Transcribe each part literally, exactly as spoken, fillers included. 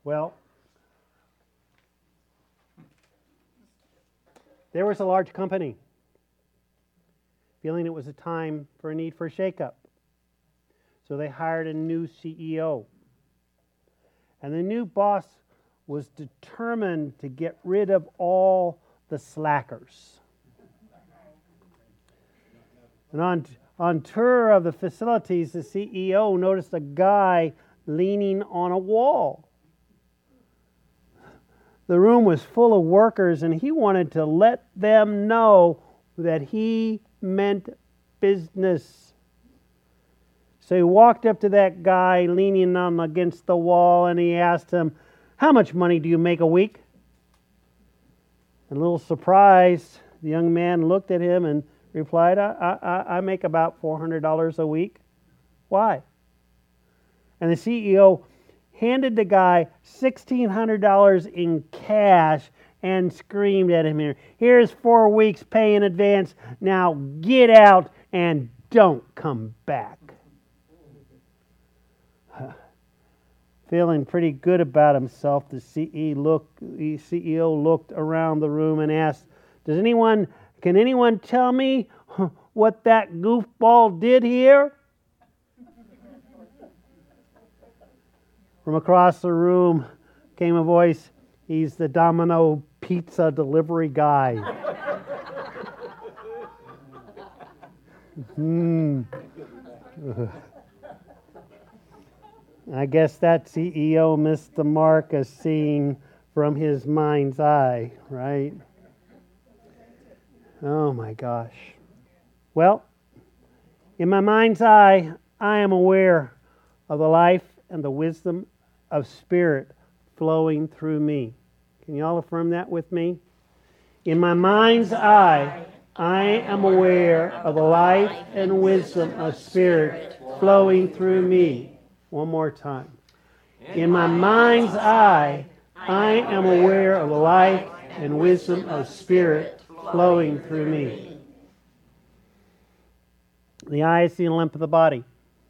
Well, there was a large company feeling it was a time for a need for a shakeup. So they hired a new C E O. And the new boss was determined to get rid of all the slackers. And on, on tour of the facilities, the C E O noticed a guy leaning on a wall. The room was full of workers, and he wanted to let them know that he meant business. So he walked up to that guy leaning on against the wall, and he asked him, "How much money do you make a week?" And a little surprised, the young man looked at him and replied, I, I, I make about four hundred dollars a week. Why? And the C E O handed the guy one thousand six hundred dollars in cash and screamed at him here, "Here's four weeks pay in advance. Now get out and don't come back." Feeling pretty good about himself, the C E O looked around the room and asked, Does anyone, can anyone tell me what that goofball did here? From across the room came a voice, "He's the Domino pizza delivery guy." Hmm. I guess that C E O missed the mark as seen from his mind's eye, right? Oh my gosh. Well, in my mind's eye, I am aware of the life and the wisdom of Spirit flowing through me. Can you all affirm that with me? In my mind's eye, I am aware of the life and wisdom of Spirit flowing through me. One more time. In my mind's eye, I am aware of the life and wisdom of Spirit flowing through me. The eye is the lamp of the body.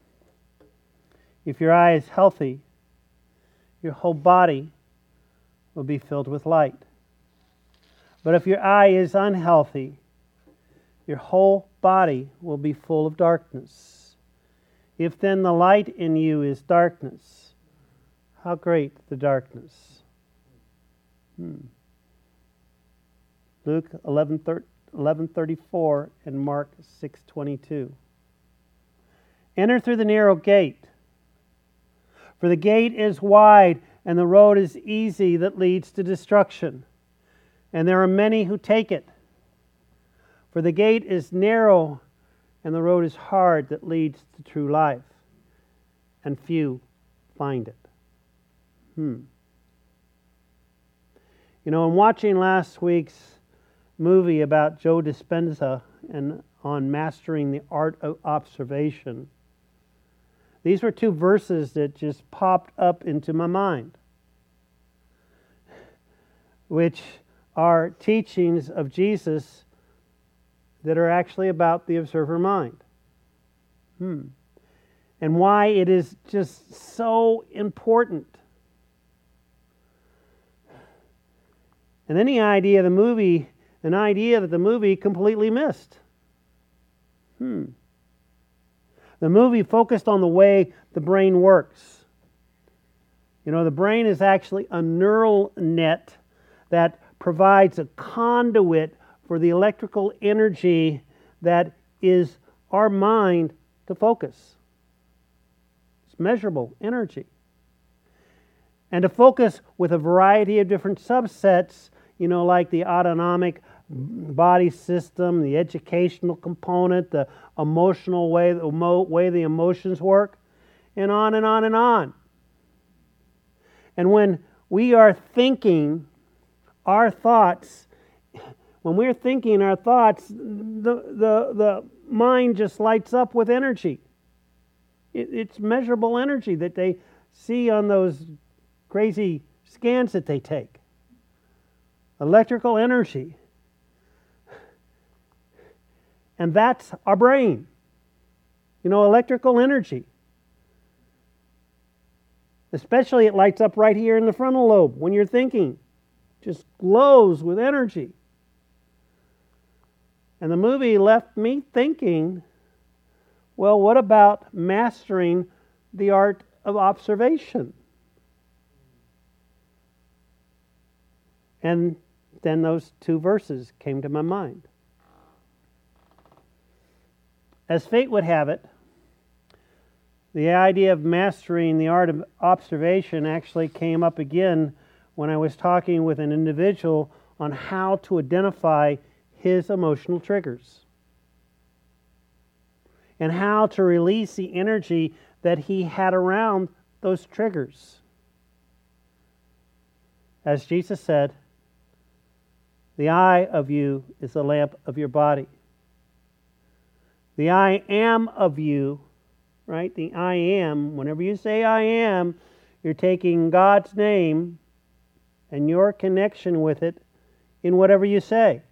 If your eye is healthy, your whole body will be filled with light. But if your eye is unhealthy, your whole body will be full of darkness. If then the light in you is darkness, how great the darkness. Hmm. Luke eleven thirty-four and Mark six twenty-two. Enter through the narrow gate. For the gate is wide and the road is easy that leads to destruction, and there are many who take it. For the gate is narrow and the road is hard that leads to true life, and few find it. Hmm. You know, in watching last week's movie about Joe Dispenza and on mastering the art of observation, these were two verses that just popped up into my mind, which are teachings of Jesus that are actually about the observer mind. Hmm. And why it is just so important. And then the idea of the movie, an idea that the movie completely missed. Hmm. The movie focused on the way the brain works. You know, the brain is actually a neural net that provides a conduit for the electrical energy that is our mind to focus. It's measurable energy. And to focus with a variety of different subsets, you know, like the autonomic body system, the educational component, the emotional way, the way the emotions work, and on and on and on. And when we are thinking, our thoughts, when we're thinking our thoughts, the, the, the mind just lights up with energy. It, it's measurable energy that they see on those crazy scans that they take. Electrical energy. And that's our brain. You know, electrical energy. Especially it lights up right here in the frontal lobe when you're thinking. Just glows with energy. And the movie left me thinking, well, what about mastering the art of observation? And then those two verses came to my mind. As fate would have it, the idea of mastering the art of observation actually came up again when I was talking with an individual on how to identify his emotional triggers and how to release the energy that he had around those triggers. As Jesus said, the eye of you is the lamp of your body. The I am of you, right? The I am, whenever you say I am, you're taking God's name and your connection with it in whatever you say.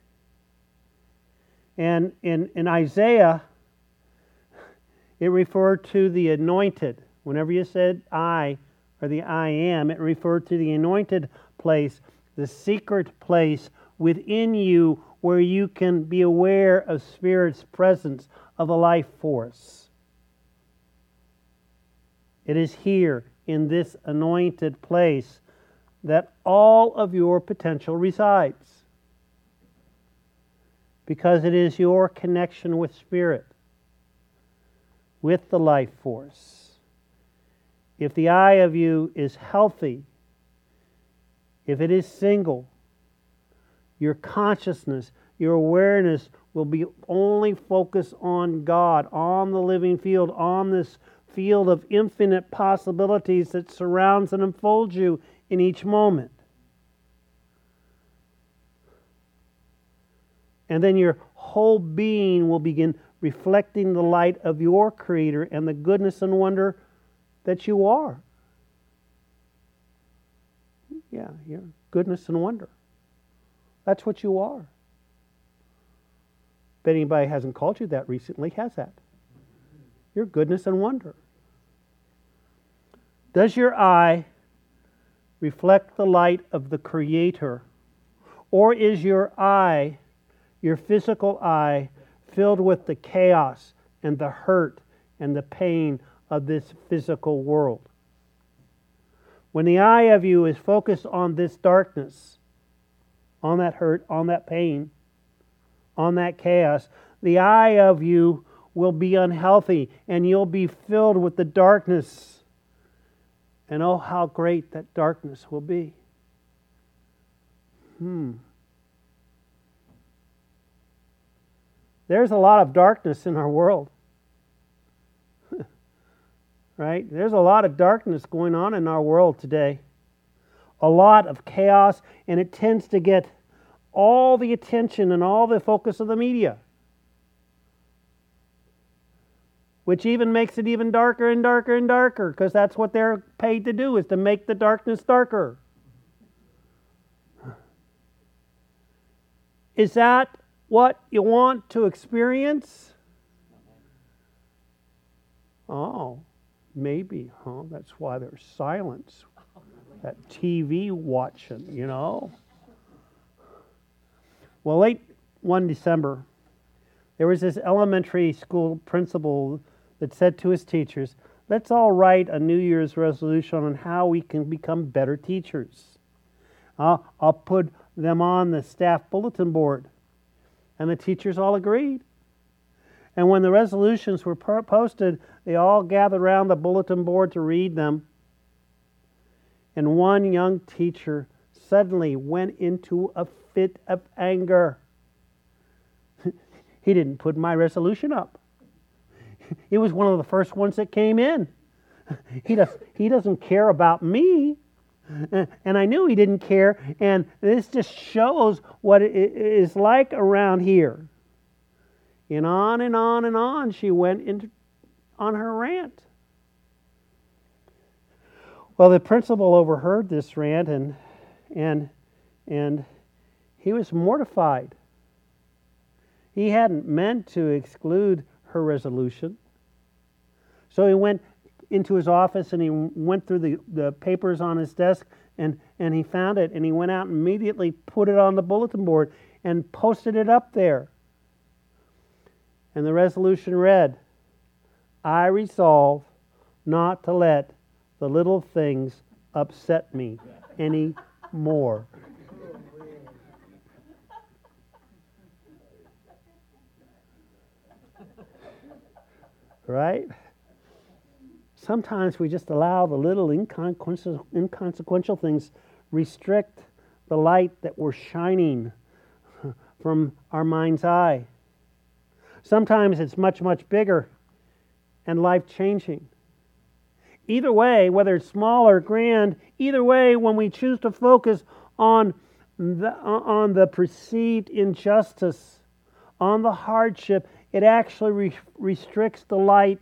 And in, in Isaiah, it referred to the anointed. Whenever you said I or the I am, it referred to the anointed place, the secret place within you where you can be aware of Spirit's presence, of a life force. It is here in this anointed place that all of your potential resides, because it is your connection with Spirit, with the life force. If the I of you is healthy, if it is single, your consciousness, your awareness will be only focused on God, on the living field, on this field of infinite possibilities that surrounds and unfolds you in each moment. And then your whole being will begin reflecting the light of your Creator and the goodness and wonder that you are. Yeah, your goodness and wonder. That's what you are. But anybody hasn't called you that recently, has that? Your goodness and wonder. Does your eye reflect the light of the Creator? Or is your eye, your physical eye, filled with the chaos and the hurt and the pain of this physical world? When the eye of you is focused on this darkness, on that hurt, on that pain, on that chaos, the eye of you will be unhealthy and you'll be filled with the darkness. And oh, how great that darkness will be. Hmm. There's a lot of darkness in our world. Right? There's a lot of darkness going on in our world today. A lot of chaos, and it tends to get all the attention and all the focus of the media, which even makes it even darker and darker and darker, because that's what they're paid to do, is to make the darkness darker. Is that what you want to experience? Oh, maybe, huh? That's why there's silence. That T V watching, you know. Well, late one December, there was this elementary school principal that said to his teachers, let's all write a New Year's resolution on how we can become better teachers. I'll, I'll put them on the staff bulletin board. And the teachers all agreed. And when the resolutions were posted, they all gathered around the bulletin board to read them. And one young teacher suddenly went into a fit of anger. He didn't put my resolution up. It was one of the first ones that came in. He, does, he doesn't care about me. And I knew he didn't care. And this just shows what it is like around here. And on and on and on she went into on her rant. Well, the principal overheard this rant, and and and he was mortified. He hadn't meant to exclude her resolution. So he went into his office and he went through the, the papers on his desk and, and he found it and he went out and immediately put it on the bulletin board and posted it up there. And the resolution read, I resolve not to let the little things upset me any more. Right? Sometimes we just allow the little inconsequential, inconsequential things restrict the light that we're shining from our mind's eye. Sometimes it's much, much bigger and life-changing. Either way, whether it's small or grand, either way, when we choose to focus on the, on the perceived injustice, on the hardship, it actually re- restricts the light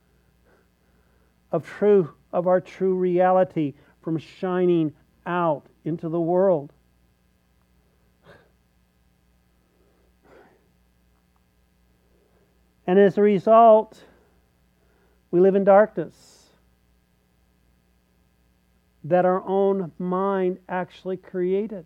of true of our true reality from shining out into the world. And as a result, we live in darkness that our own mind actually created.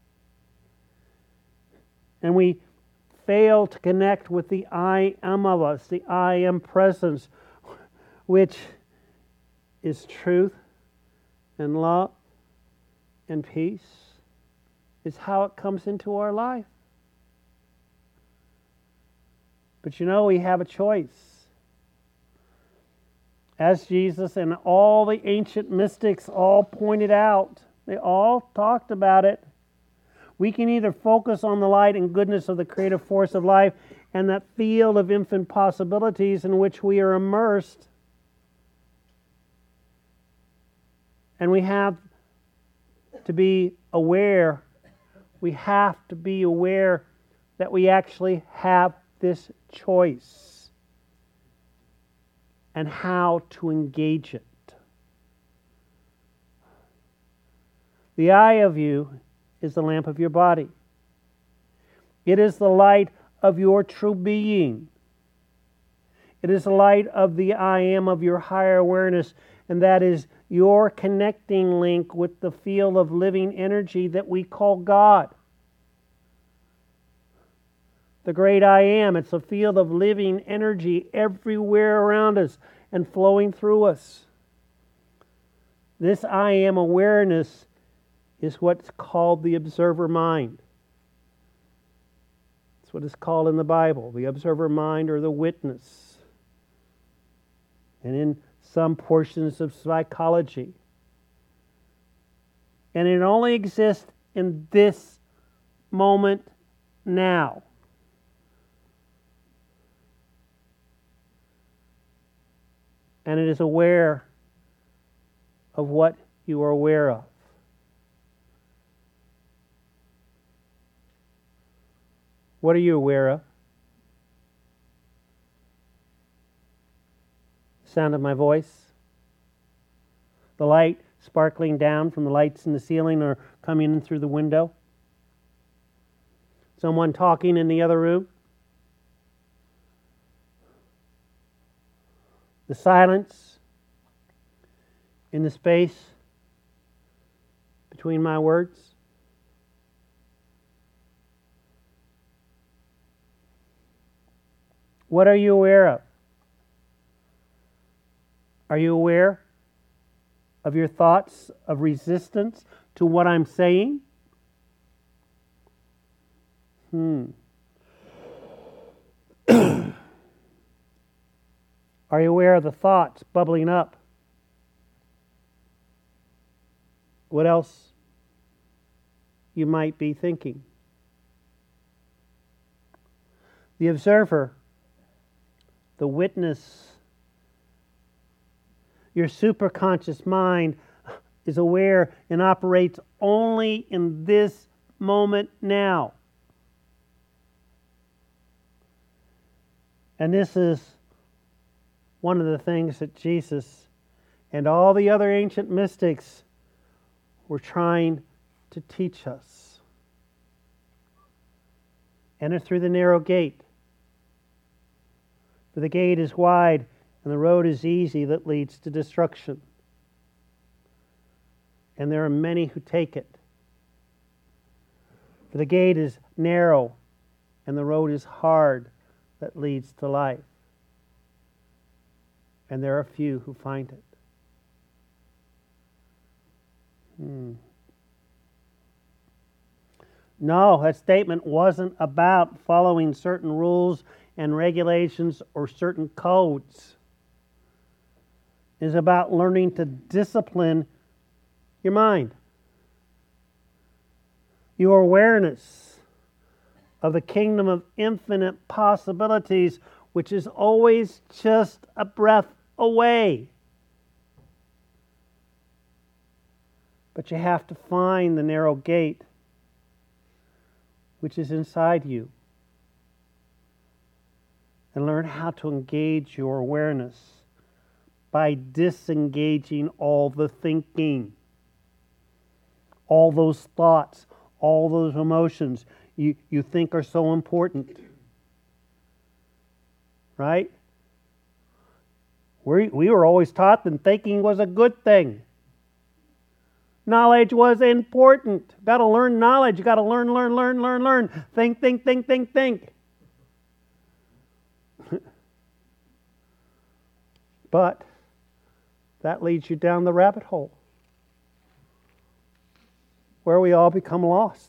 And we fail to connect with the I am of us, the I am presence, which is truth and love and peace, is how it comes into our life. But you know, we have a choice. As Jesus and all the ancient mystics all pointed out, they all talked about it. We can either focus on the light and goodness of the creative force of life and that field of infinite possibilities in which we are immersed, and we have to be aware, we have to be aware that we actually have this choice and how to engage it. The eye of you is the lamp of your body. It is the light of your true being. It is the light of the I am of your higher awareness, and that is your connecting link with the field of living energy that we call God. The great I am, it's a field of living energy everywhere around us and flowing through us. This I am awareness is what's called the observer mind. It's what is called in the Bible, the observer mind or the witness. And in some portions of psychology. And it only exists in this moment now. And it is aware of what you are aware of. What are you aware of? The sound of my voice? The light sparkling down from the lights in the ceiling or coming in through the window? Someone talking in the other room? The silence in the space between my words? What are you aware of? Are you aware of your thoughts of resistance to what I'm saying? Hmm. Are you aware of the thoughts bubbling up? What else you might be thinking? The observer, the witness, your superconscious mind is aware and operates only in this moment now. And this is one of the things that Jesus and all the other ancient mystics were trying to teach us. Enter through the narrow gate. For the gate is wide And the road is easy that leads to destruction. And there are many who take it. For the gate is narrow, and the road is hard that leads to life. And there are few who find it. Hmm. No, that statement wasn't about following certain rules and regulations or certain codes. It's about learning to discipline your mind. Your awareness of the kingdom of infinite possibilities, which is always just a breath away. But you have to find the narrow gate which is inside you and learn how to engage your awareness by disengaging all the thinking, all those thoughts, all those emotions you, you think are so important. Right? We, we were always taught that thinking was a good thing. Knowledge was important. Got to learn knowledge. You got to learn, learn, learn, learn, learn. Think, think, think, think, think. But that leads you down the rabbit hole where we all become lost.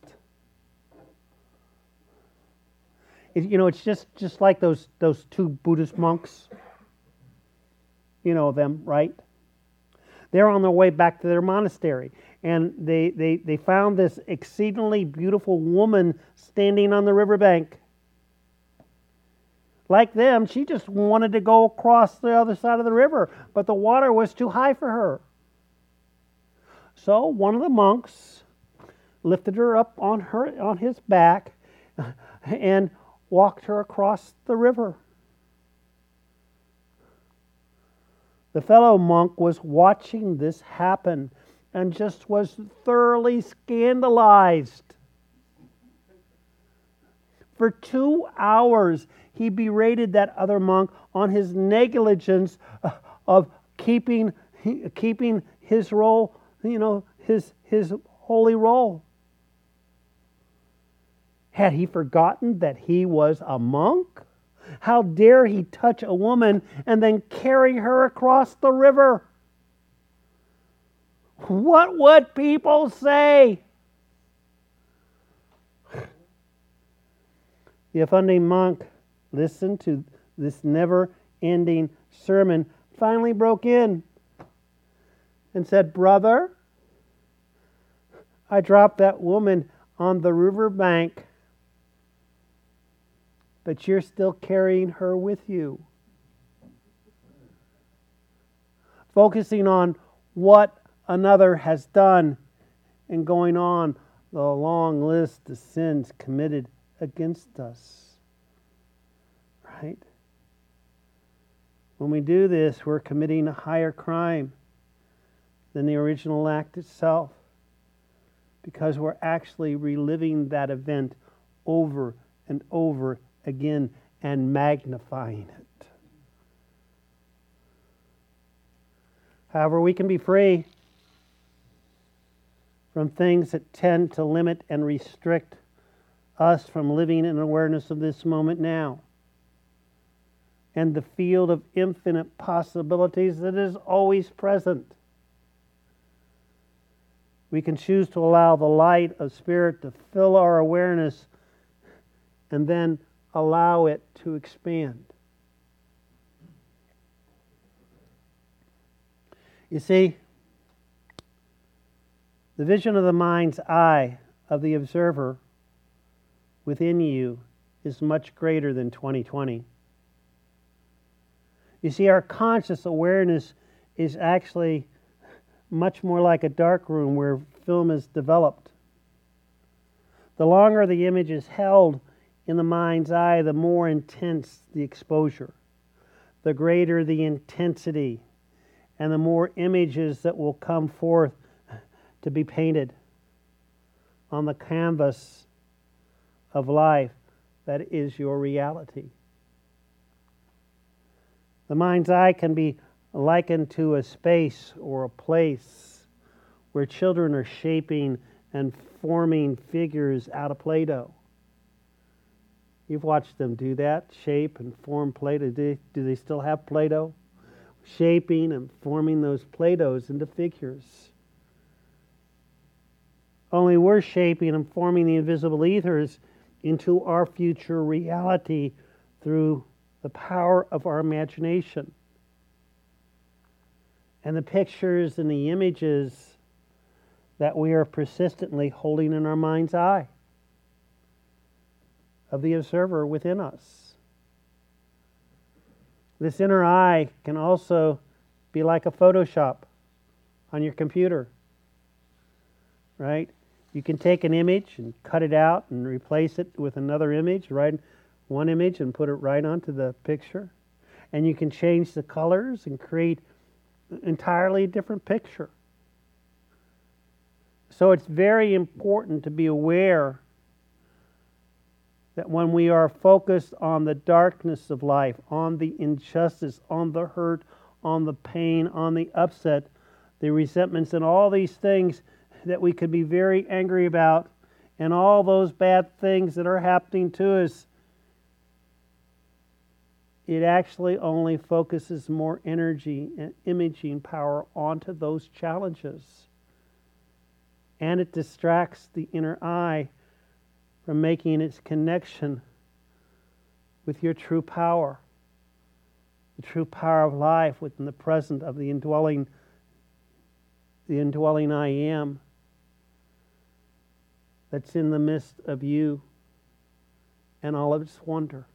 It, you know, it's just, just like those, those two Buddhist monks. You know them, right? They're on their way back to their monastery, and they, they, they found this exceedingly beautiful woman standing on the riverbank. Like them, she just wanted to go across the other side of the river, but the water was too high for her. So one of the monks lifted her up on her on his back and walked her across the river. The fellow monk was watching this happen and just was thoroughly scandalized. For two hours, he berated that other monk on his negligence of keeping keeping his role, you know, his his holy role. Had he forgotten that he was a monk? How dare he touch a woman and then carry her across the river? What would people say? The offending monk listened to this never-ending sermon, finally broke in and said, "Brother, I dropped that woman on the river bank, but you're still carrying her with you." Focusing on what another has done and going on the long list of sins committed against us. Right? When we do this, we're committing a higher crime than the original act itself, because we're actually reliving that event over and over again and magnifying it. However, we can be free from things that tend to limit and restrict us from living in awareness of this moment now and the field of infinite possibilities that is always present. We can choose to allow the light of Spirit to fill our awareness and then allow it to expand. You see, the vision of the mind's eye of the observer within you is much greater than twenty twenty. You see, our conscious awareness is actually much more like a dark room where film is developed. The longer the image is held in the mind's eye, the more intense the exposure, the greater the intensity, and the more images that will come forth to be painted on the canvas of life that is your reality. The mind's eye can be likened to a space or a place where children are shaping and forming figures out of Play-Doh. You've watched them do that, shape and form Play-Doh. Do they, do they still have Play-Doh? Shaping and forming those Play-Dohs into figures. Only we're shaping and forming the invisible ethers into our future reality through the power of our imagination. And the pictures and the images that we are persistently holding in our mind's eye of the observer within us. This inner eye can also be like a Photoshop on your computer, right? You can take an image and cut it out and replace it with another image, right? One image and put it right onto the picture. And you can change the colors and create an entirely different picture. So it's very important to be aware that when we are focused on the darkness of life, on the injustice, on the hurt, on the pain, on the upset, the resentments, and all these things that we could be very angry about, and all those bad things that are happening to us, it actually only focuses more energy and imaging power onto those challenges. And it distracts the inner eye from making its connection with your true power, the true power of life within the present of the indwelling, the indwelling I am that's in the midst of you and all of its wonder.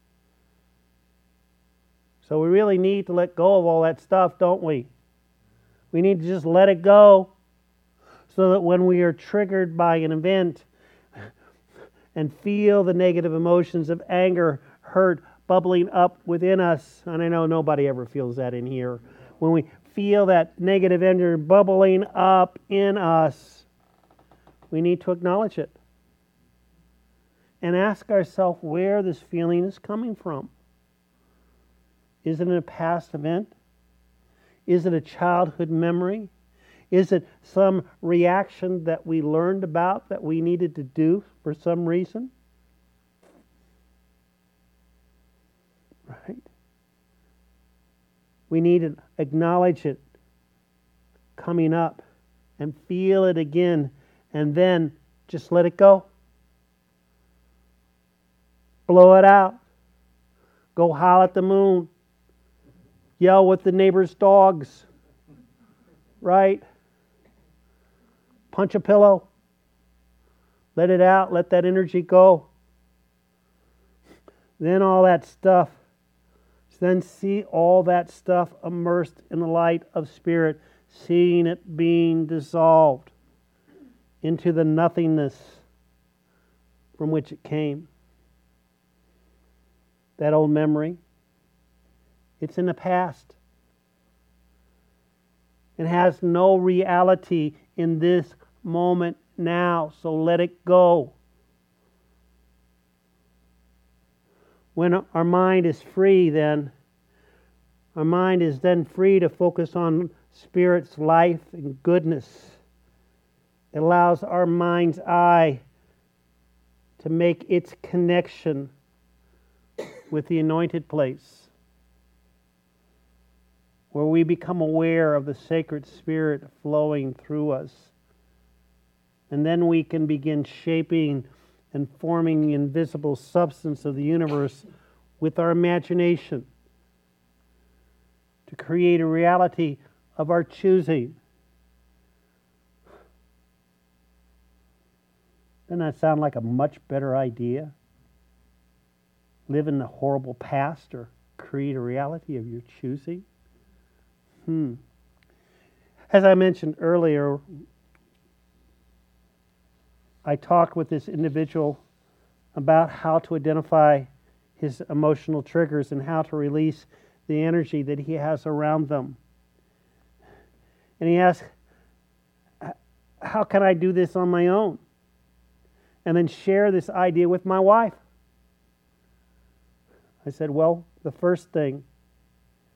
So we really need to let go of all that stuff, don't we? We need to just let it go so that when we are triggered by an event and feel the negative emotions of anger, hurt, bubbling up within us, and I know nobody ever feels that in here, when we feel that negative energy bubbling up in us, we need to acknowledge it and ask ourselves where this feeling is coming from. Is it a past event? Is it a childhood memory? Is it some reaction that we learned about that we needed to do for some reason? Right? We need to acknowledge it coming up and feel it again, and then just let it go. Blow it out. Go howl at the moon. Yell with the neighbor's dogs. Right? Punch a pillow. Let it out. Let that energy go. Then all that stuff. Then see all that stuff immersed in the light of Spirit. Seeing it being dissolved into the nothingness from which it came. That old memory. It's in the past. It has no reality in this moment now, so let it go. When our mind is free, then, our mind is then free to focus on Spirit's life and goodness. It allows our mind's eye to make its connection with the anointed place, where we become aware of the sacred Spirit flowing through us. And then we can begin shaping and forming the invisible substance of the universe with our imagination to create a reality of our choosing. Doesn't that sound like a much better idea? Live in the horrible past or create a reality of your choosing? Hmm. As I mentioned earlier, I talked with this individual about how to identify his emotional triggers and how to release the energy that he has around them. And he asked, how can I do this on my own? And then share this idea with my wife. I said, well, the first thing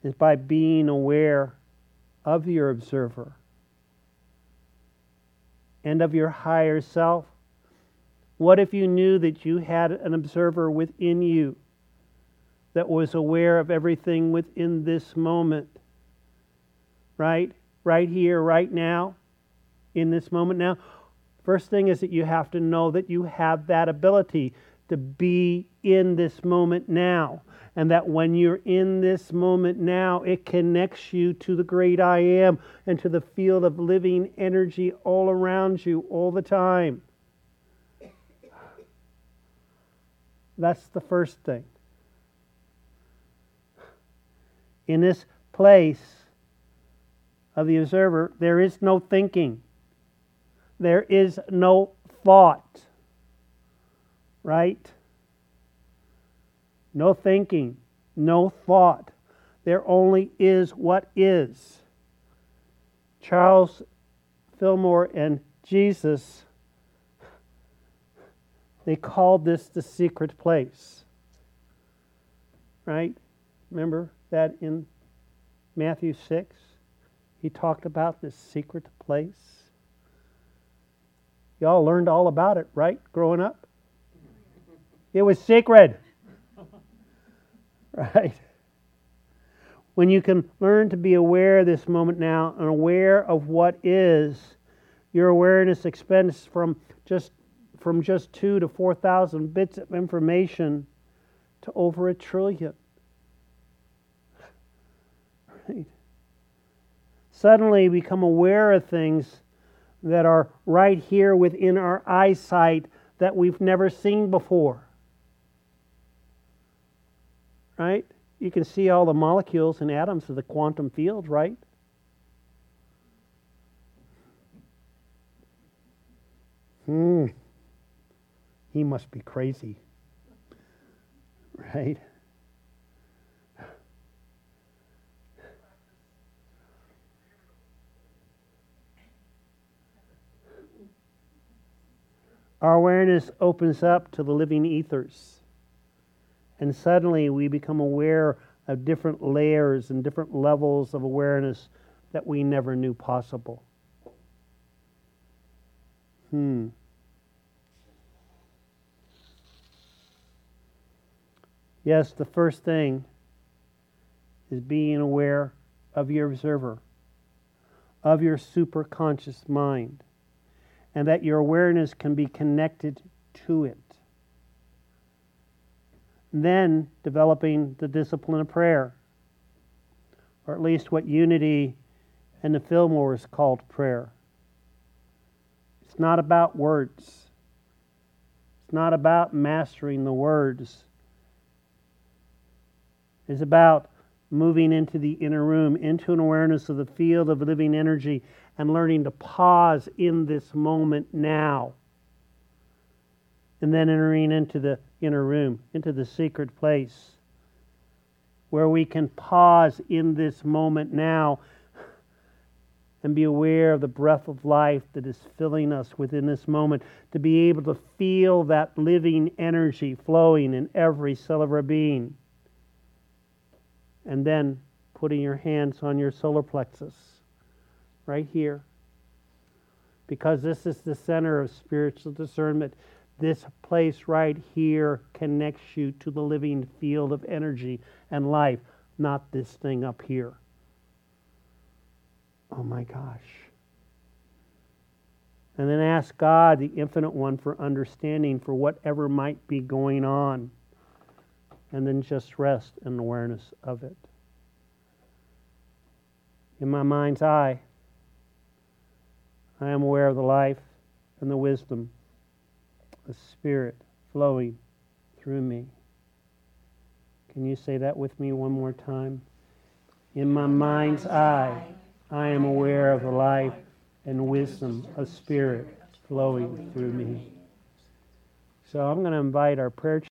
is by being aware of your observer and of your higher self. What if you knew that you had an observer within you that was aware of everything within this moment? Right? Right here, right now, in this moment now. First thing is that you have to know that you have that ability to be in this moment now. And that when you're in this moment now, it connects you to the great I am and to the field of living energy all around you all the time. That's the first thing. In this place of the observer, there is no thinking. There is no thought. Right? No thinking, no thought. There only is what is. Charles Fillmore and Jesus, they called this the secret place. Right? Remember that in Matthew six? He talked about this secret place. Y'all learned all about it, right? Growing up? It was secret. Right? When you can learn to be aware of this moment now and aware of what is, your awareness expands from just from just two to four thousand bits of information to over a trillion. Right? Suddenly we become aware of things that are right here within our eyesight that we've never seen before. Right? You can see all the molecules and atoms of the quantum field, right? Hmm. He must be crazy. Right? Our awareness opens up to the living ethers. And suddenly we become aware of different layers and different levels of awareness that we never knew possible. Hmm. Yes, the first thing is being aware of your observer, of your superconscious mind, and that your awareness can be connected to it. Then developing the discipline of prayer, or at least what Unity and the Fillmores called prayer. It's not about words. It's not about mastering the words. It's about moving into the inner room, into an awareness of the field of living energy, and learning to pause in this moment now. And then entering into the inner room, into the secret place, where we can pause in this moment now and be aware of the breath of life that is filling us within this moment, to be able to feel that living energy flowing in every cell of our being. And then putting your hands on your solar plexus, right here. Because this is the center of spiritual discernment. This place right here connects you to the living field of energy and life, not this thing up here. Oh my gosh. And then ask God, the Infinite One, for understanding for whatever might be going on. And then just rest in awareness of it. In my mind's eye, I am aware of the life and the wisdom, the Spirit flowing through me. Can you say that with me one more time? In my mind's eye, I am aware of the life and wisdom of Spirit flowing through me. So I'm going to invite our prayer